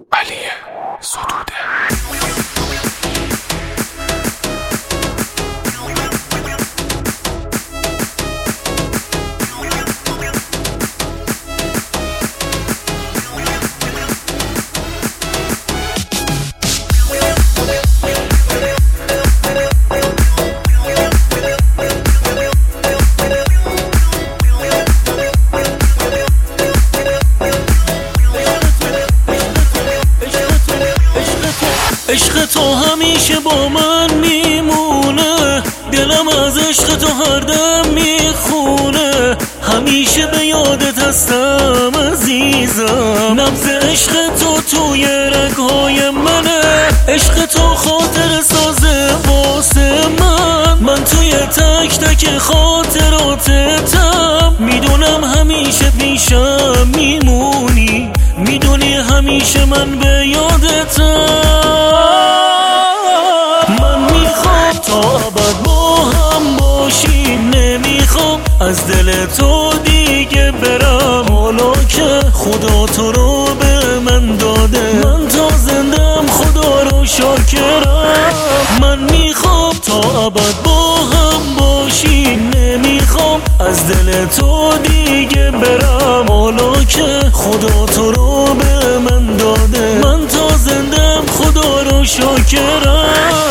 علی ستوده. عشق تو همیشه با من میمونه، دلم از عشق تو هر دم میخونه، همیشه به یادت هستم عزیزم، نبض عشق تو توی رگهای منه، عشق تو خاطر سازه واسه من توی تک تک خاطراتتم، میدونم همیشه پیشم میمونی، میدونی همیشه من به یادتم، من میخوام تا ابد با هم باشیم، نمیخوام از دل تو دیگه برم، حالا که خدا تو رو به من داده، من تا زندم خدا رو شاکرم، من میخوام تا ابد با هم باشیم، نمیخوام از دل تو دیگه برم، حالا که خدا تو رو به من داده، من تا زندم خدا رو شاکرم.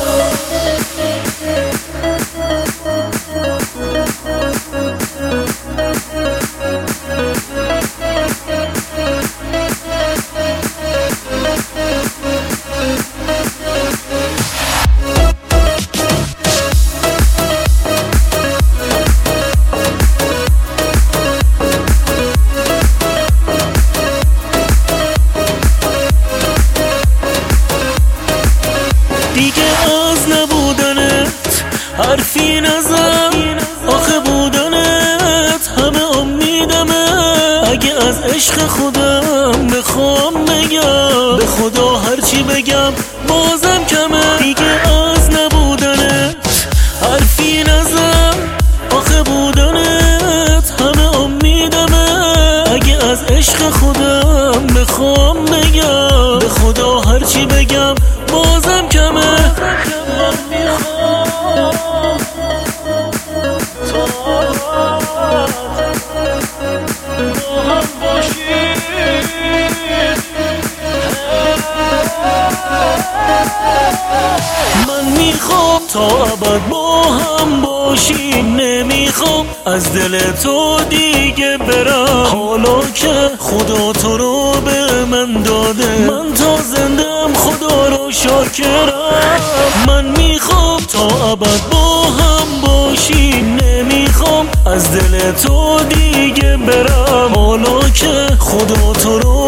دیگه از نبودنت حرفی نزن، آخه بودنت همه امیدمه، اگه از عشق خودم بخوام بگم، به خدا هرچی بگم بازم کمه، دیگه از نبودنت حرفی نزن، آخه بودنت همه امیدمه، اگه از عشق خودم بخوام بگم، به خدا هرچی بگم بازم کمه، من میخوام تا با هم باشیم، من میخوام تا ابد با هم باشیم، نمیخوام از دل تو دیگه برم، حالا که خدا تو رو به من داده، من تا زندم خدا رو شاکرم، من میخوام تا ابد با هم باشیم، نمیخوام از دل تو دیگه برم، حالا که خدا تو رو